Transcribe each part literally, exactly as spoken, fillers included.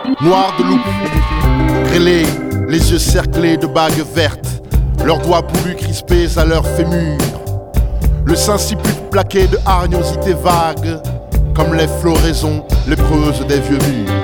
noirs de loup, grêlés, les yeux cerclés de bagues vertes, leurs doigts poulus crispés à leurs fémurs, le sinciput plaqué de hargnosités vagues, comme les floraisons lépreuses des vieux murs.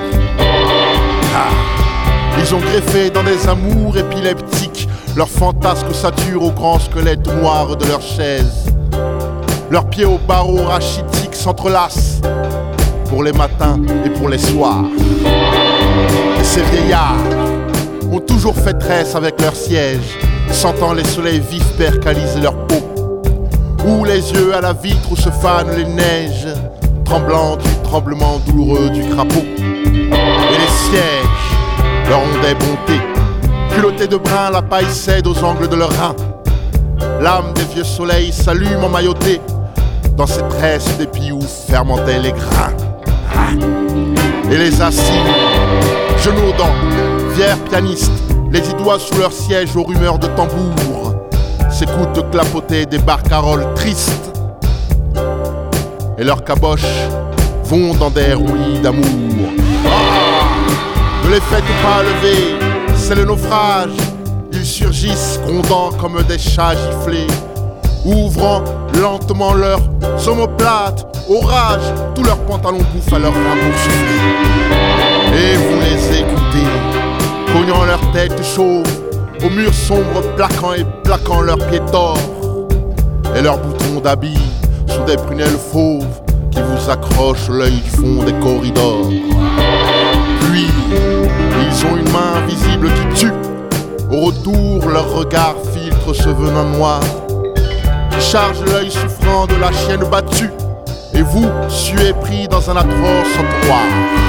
Ah, ils ont greffé dans des amours épileptiques leurs fantasques saturent au grand squelette noir de leurs chaises. Leurs pieds aux barreaux rachitiques s'entrelacent pour les matins et pour les soirs. Et ces vieillards ont toujours fait tresse avec leur siège, sentant les soleils vifs percaliser leur peau, ou les yeux à la vitre où se fanent les neiges, tremblant du tremblement douloureux du crapaud. Et les sièges leur ont des bontés, culottés de brun, la paille cède aux angles de leurs reins. L'âme des vieux soleils s'allume emmaillotée dans ces tresses d'épis où fermentaient les grains. Et les assis, genoux-dents, fiers pianistes, les dix doigts sous leur siège aux rumeurs de tambour, s'écoutent clapoter des barcaroles tristes, et leurs caboches vont dans des roulis d'amour. Ah, ne les faites pas lever, c'est le naufrage. Ils surgissent grondant comme des chats giflés, ouvrant lentement leurs omoplates, orage, tous leurs pantalons bouffent à leurs reins boursouflés. Et vous les écoutez, cognant leur tête chauve, aux murs sombres plaquant et plaquant leurs pieds torts, et leurs boutons d'habits sous des prunelles fauves qui vous accrochent l'œil du fond des corridors. Puis, ils ont une main invisible qui tue. Au retour, leur regard filtre ce venin noir, charge l'œil souffrant de la chienne battue, et vous suez pris dans un atroce entonnoir.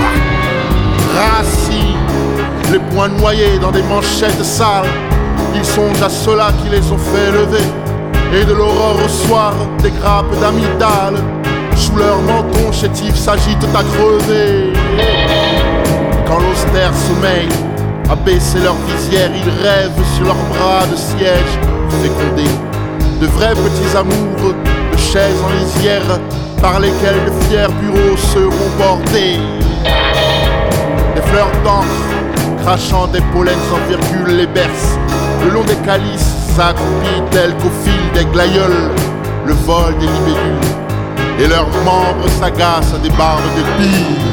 Rassis, les poings noyés dans des manchettes sales, ils songent à ceux-là qui les ont fait lever, et de l'aurore au soir, des grappes d'amygdales sous leur menton chétif s'agitent à crever. Quand l'austère sommeil a baissé leur visière, ils rêvent sur leurs bras de siège fécondés, de vrais petits amours, de chaises en lisière, par lesquelles de fiers bureaux seront bordés. Des fleurs d'encre, crachant des pollens en virgule, les bercent, le long des calices s'accroupit tel qu'au fil des glaïeuls, le vol des libellules, et leurs membres s'agacent à des barbes de bille.